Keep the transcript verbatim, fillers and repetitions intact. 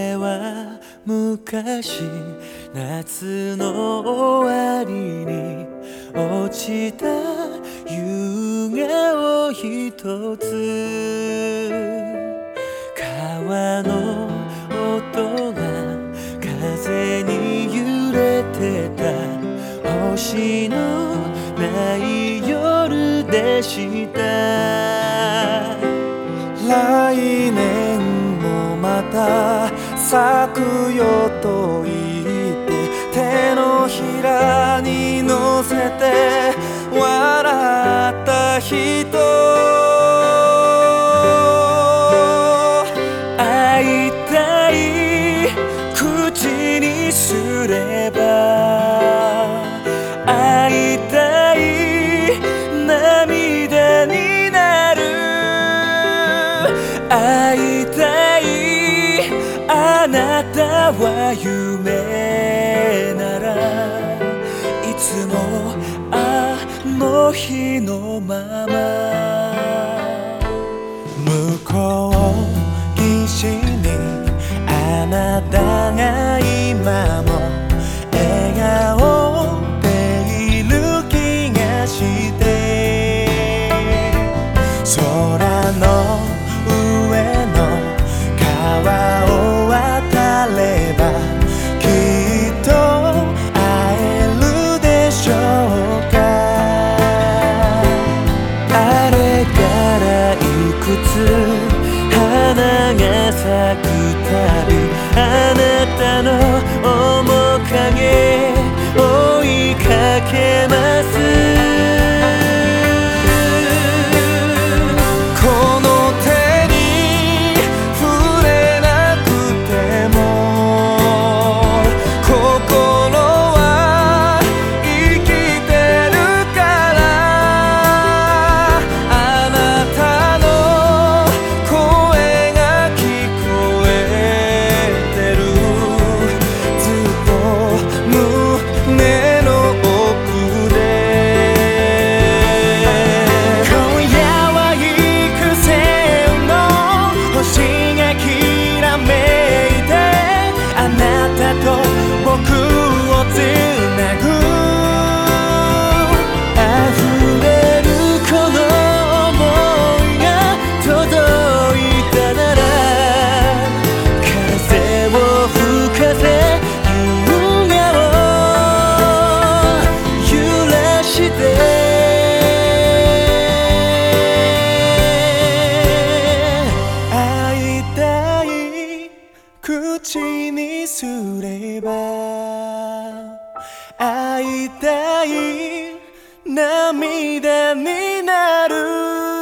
れは昔夏の終わりに落ちた夕顔を一つ、川の音が風に揺れてた、星のない夜でした。 来年もまた咲くよと言って手のひらに乗せて笑った人、 会いたい口にすれば、会いたい涙になる、会いたいあなたは夢なら、いつもあの日のまま。 向こう岸にあなたが今も笑顔でいる気がして、空の上の川を渡ればきっと会えるでしょうか。 あれからいくつ花が咲くたび、あなたの面影追いかけます。 この手に触れなくても心は生きてるから、あなたの声が聞こえてる、ずっと胸の奥で。今夜は幾千の星がきらめいて、あなたと僕をつなぐ、 溢れるこの想いが届いたなら、風を吹かせ夕顔揺らして、 会いたい口にすれば、会いたい涙になる。